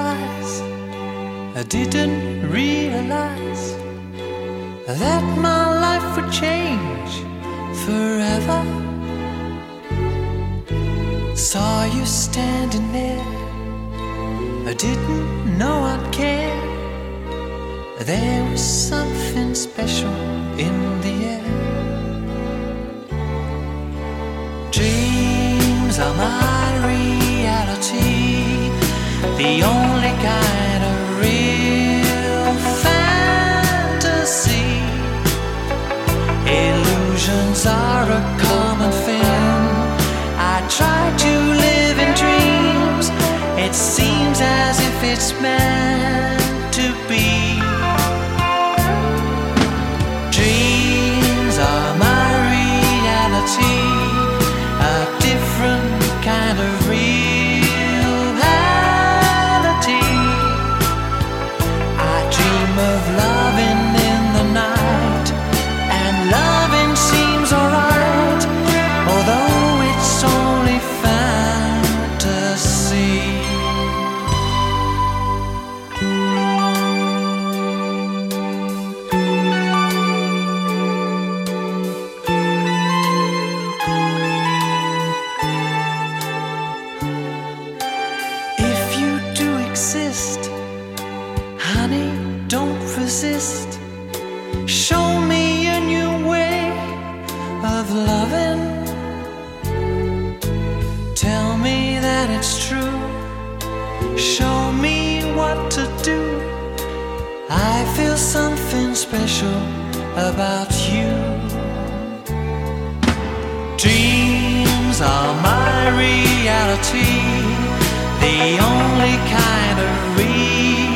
realize, I didn't realize that my life would change forever. Saw you standing there, I didn't know I'd care. There was something special in the air. Dreams are my reality, the only kind of real fantasy. Illusions are a common thing. I try to live in dreams. It seems as if it's meant to be. Dreams are my reality, a different kind of reality. I dream of loving in the night, and loving seems alright, although it's only fantasy. Honey, don't resist. Show me a new way of loving. Tell me that it's true. Show me what to do. I feel something special about you. Dreams are my reality, the only kind of reality.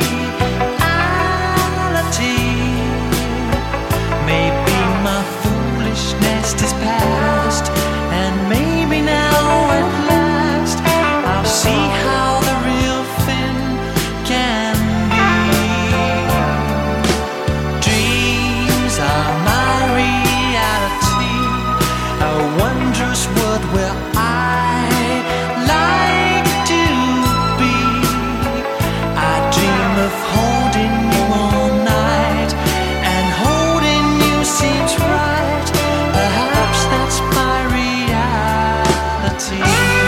Maybe my foolishness is past, and maybe now at last I'll see how the real thing can be. Dreams are my reality, a wondrous world where I like to be. I dream of holding you all night, and holding you seems right. Perhaps that's my reality.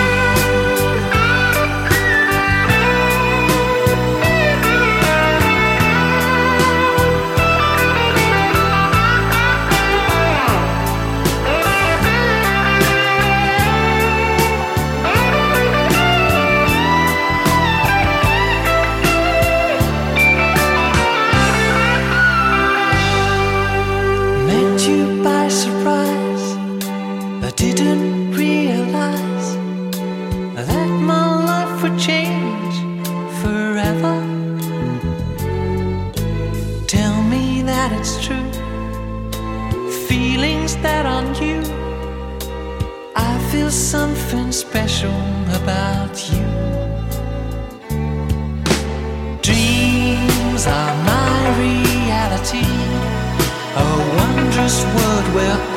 By surprise, I didn't realize that my life would change forever. Tell me that it's true, feelings that aren't you. I feel something special about you. Dreams are my reality, a wondrous world where